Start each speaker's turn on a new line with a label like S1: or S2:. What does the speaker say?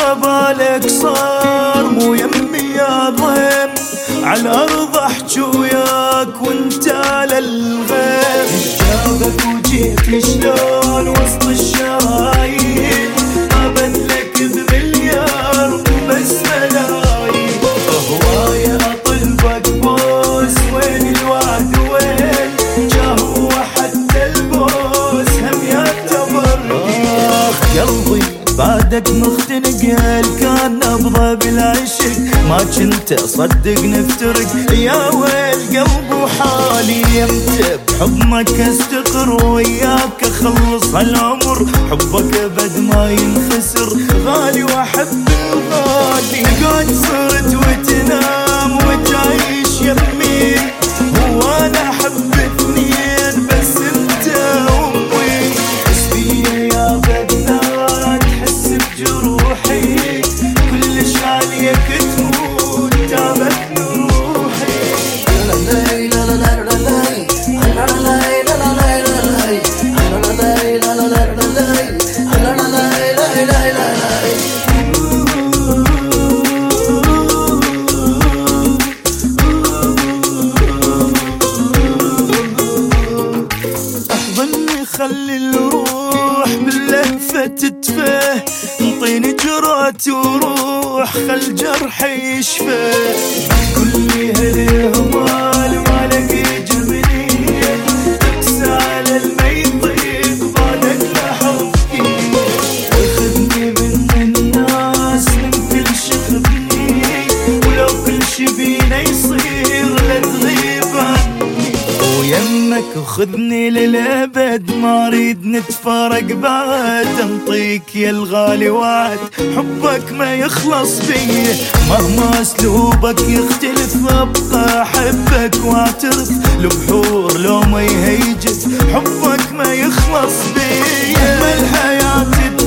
S1: بالك صار مو يمي يا ضيم، على الأرض أحجي وياك وانت للغيب. جابك وجيت شلون وسط الشرايين، قابلك بمليار بس ملايين. هواية أطلبك بوس، وين الوعد وين جهو حتى البوس هم يعتبر. قلبي بعدك مختنق، كان نبضه بالعشق ما كنت اصدق نفترق. يا ويل قلب وحالي يمتى بحضنك استقر، وياك اخلص هالعمر حبك ابد ما ينخسر. غالي واحب الغالي، قد صرت وتنام وتعيش يمي. هو انا احب اثنين بس انت وامي. حسبي يا بدنا تحس بجروحي، كلش عليك تموت تعبت روحي. احضني خلي الروح باللهفة تتفه، انطيني جرات وروح خل جرحي يشفى. كل هالهمال ما لقي جبنين، تقسى على الميطيق بعدك لحظتي. وخذني من الناس من كل شي خذني، ولو كل شي بينا يصير لا تغيب عني. ويمك وخذني للأبد ما اريد نتفارق بعد. انطيك يا الغالي وعد حبك ما يخلص بيه، مهما اسلوبك يختلف ابقى احبك واعترف. البحور لو ما يهيجت حبك ما يخلص بيه، مهما الحياة